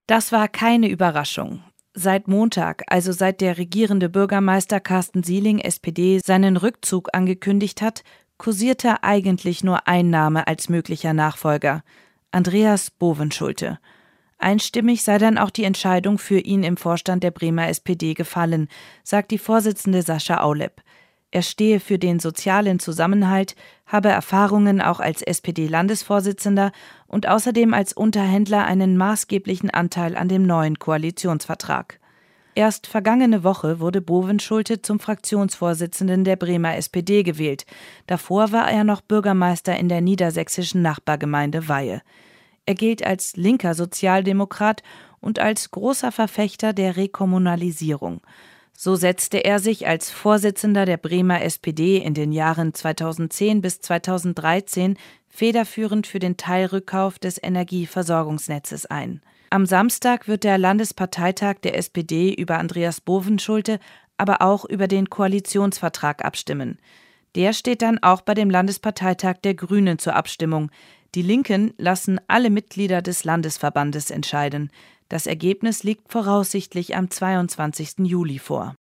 Das war keine Überraschung. Seit Montag, also seit der regierende Bürgermeister Carsten Sieling, SPD, seinen Rückzug angekündigt hat, kursierte eigentlich nur ein Name als möglicher Nachfolger: Andreas Bovenschulte. Einstimmig sei dann auch die Entscheidung für ihn im Vorstand der Bremer SPD gefallen, sagt die Vorsitzende Sascha Aulep. Er stehe für den sozialen Zusammenhalt, habe Erfahrungen auch als SPD-Landesvorsitzender und außerdem als Unterhändler einen maßgeblichen Anteil an dem neuen Koalitionsvertrag. Erst vergangene Woche wurde Bovenschulte zum Fraktionsvorsitzenden der Bremer SPD gewählt. Davor war er noch Bürgermeister in der niedersächsischen Nachbargemeinde Weihe. Er gilt als linker Sozialdemokrat und als großer Verfechter der Rekommunalisierung. So setzte er sich als Vorsitzender der Bremer SPD in den Jahren 2010 bis 2013 federführend für den Teilrückkauf des Energieversorgungsnetzes ein. Am Samstag wird der Landesparteitag der SPD über Andreas Bovenschulte, aber auch über den Koalitionsvertrag abstimmen. Der steht dann auch bei dem Landesparteitag der Grünen zur Abstimmung. Die Linken lassen alle Mitglieder des Landesverbandes entscheiden. Das Ergebnis liegt voraussichtlich am 22. Juli vor.